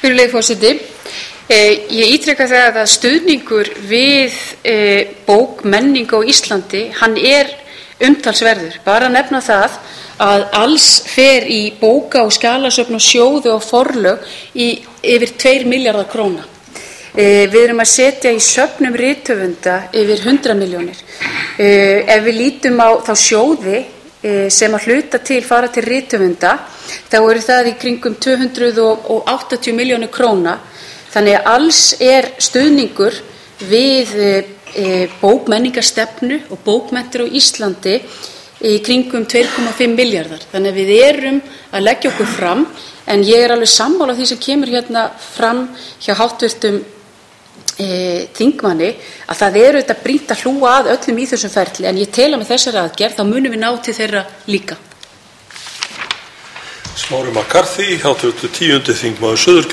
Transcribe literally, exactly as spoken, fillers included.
Virðulegi forseti, eh, ég ítreka það að stuðningur við eh, bók, menningu á Íslandi, hann er umtalsverður. Bara að nefna það að alls fer í bóka- og skjalasöfn og sjóði og forlög í yfir tveir milljarðar króna. Eh, við erum að setja í söfnum rithöfunda yfir hundrað milljónir. Eh, ef við lítum á þá sjóði eh, sem að hluta til fara til rithöfunda, þá eru það í kringum tvö hundruð áttatíu milljónir króna. Þannig að alls er stuðningur við e, bókmenningarstefnu og bókmenntir á Íslandi í kringum tvö komma fimm milljarðar. Þannig að við erum að leggja okkur fram, en ég er alveg sammála því sem kemur hérna fram hjá háttvirtum e, þingmanni, að það er auðvitað brýnt að hlúa að öllum í þessum ferli, en ég tel að með þessari aðgerð þá munum við ná til þeirra líka. Smári McCarthy, háttvirtur tíundi þingmaður Suðurkjördæmis.